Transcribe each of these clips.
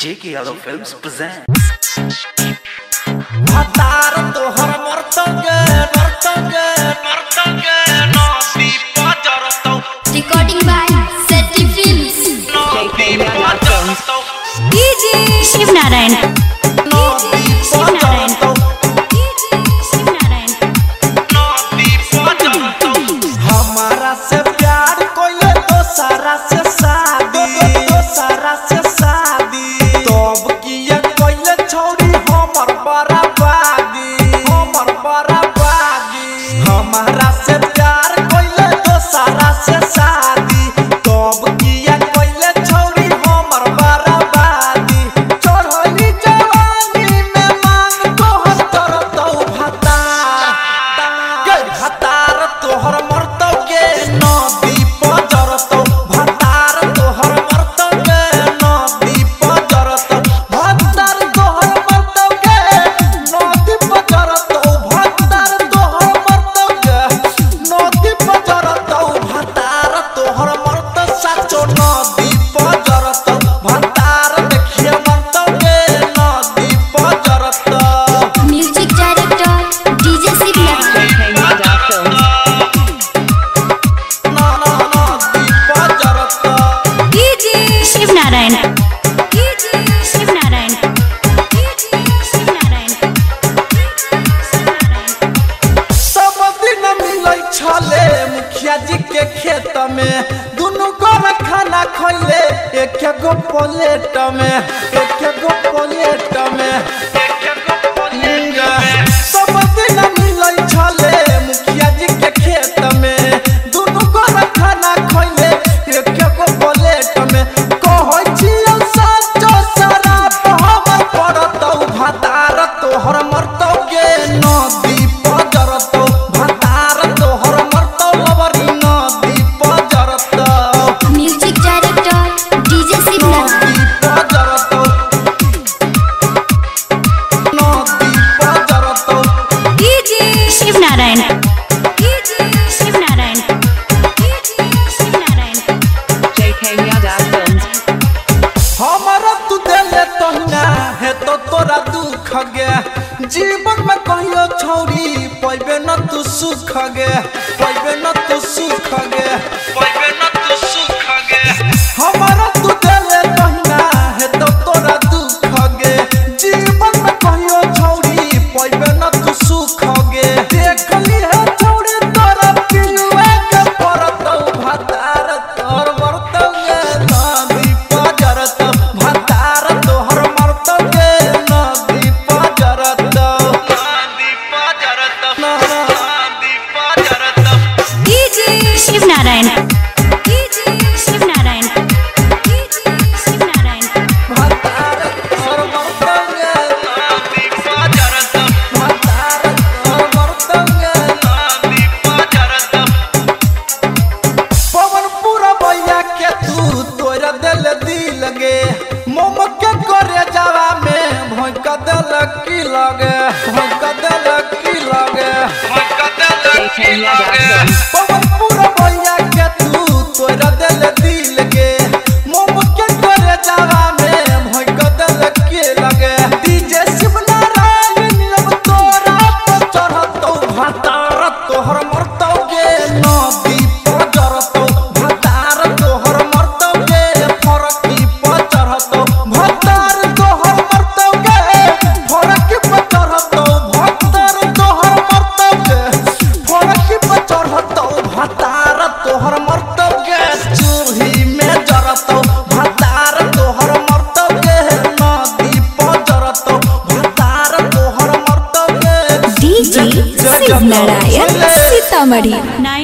J.K. Yadav Films present. Recording by Seti Films. J.K. Yadav Films. DJ Shiv Narayan. हमारा से प्यार कोइले तो सारा से शादी तब किया कोइले छोड़ी हमर बराबादी हमारा से प्यार कोइले तो सारा से शादी तब किया कोइले छोड़ी हमर बराबादी चढ़ली जवानी में मांग तोहर तरतौ भतार तोहर मरतौ के नदी पर जरतौ भतार तोहर मरतौ के नदी पर जरतौ भतार तोहर मरतौ के नदी पर जरतौ भतार तोहर मरतौ के नदी पर जरतौ भतार तोहर मरतौ साचो नदी पर जरतौ भतार देखिए मरतौ के नदी पर जरतौ Music director DJ Shiv Narayan. J.K. Yadav Films. DJ Shiv Narayan. DJ Shiv Narayan. DJ Shiv Narayan. सब दिन मिलै छले मुखिया जी के खेत में दुनु गोर खाना खइले एक गो प्लेट में सब दिन मिलै छले मुखिया जी के खेत में दुनु गोर खाना खइले एक गो प्लेट में कहै छियौ सच्चो शराब हमर पड़तौ भतार तोहर मरतौ के नदी पर जरतौ भतार तोहर मरतौ लबरी नदी पर जरतौ Music director DJ Shiv Narayan. नदी पर जरतौ नदी पर जरतौ DJ Shiv Narayan. DJ Shiv Narayan. DJ Shiv Narayan. J.K. Yadav Films. हमारा तू देले तहिना है तो तोरा दुख गे जीवन में कहियो छौरी पैबे न तू सुख गे हमारा तू देले तहिना है तो तोरा दुख गे जीवन में कहियो छौरी पैबे न तू सुख गे देखली है छौरी तोरा पिलुए के परतौ भतार तोर मरतौ गे नदी पर जरतौ भतार तोहर मरतौ गे नदी पर जरतौ DJ Shiv Narayan. DJ Shiv Narayan. DJ Shiv Narayan. भतार तोहर मरतौ गे नदी पर जरतौ भतार तोहर मरतौ गे नदी पर जरतौ पवन पूरा भैया के तू तोरा दिल दिल गे मोम के करे जावा में भोंक दिल की लगे J.K. Yadav Films. पवन पूरा भैया के तू तोरा दिल दिल गे मोम के करे जावा में भोंक दिल की लगे डीजे शिव नारायण अब तोरा पर चढ़तौ भतार तोहर मरतौ गे नदी पर जरतौ भतार तोहर मरतौ गे फरकी पर चढ़तौ भतार तोहर मरतौ गे फरकी पर चढ़तौ भतार तोहर मरतौ गे फरकी पर चढ़तौ भतार तोहर मरतौ गे चूल्ही में जरतौ भतार तोहर मरतौ गे नदी पर जरतौ भतार तोहर मरतौ गे DJ Shiv Narayan. Sitamarhi.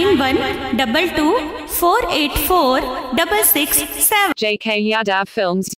9122 484 667. J.K. Yadav Films.